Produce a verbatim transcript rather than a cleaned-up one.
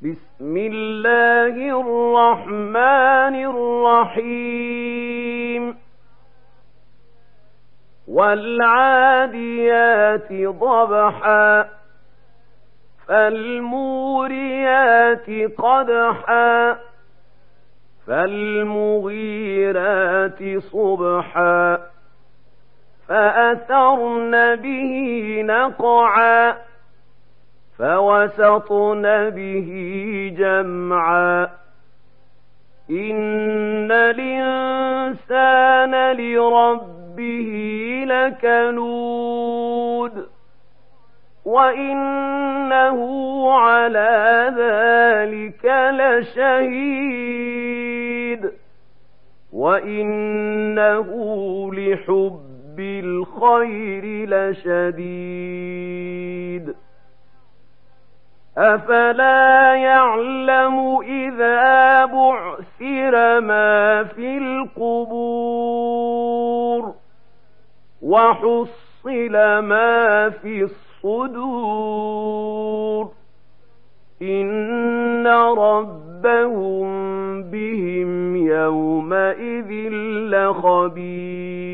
بسم الله الرحمن الرحيم والعاديات ضبحا فالموريات قدحا فالمغيرات صبحا فأثرن به نقعا فوسطن به جمعا إن الإنسان لربه لكنود وإنه على ذلك لشهيد وإنه لحب الخير لشديد أفلا يعلم إذا بعثر ما في القبور وحصل ما في الصدور إن ربهم بهم يومئذ لخبير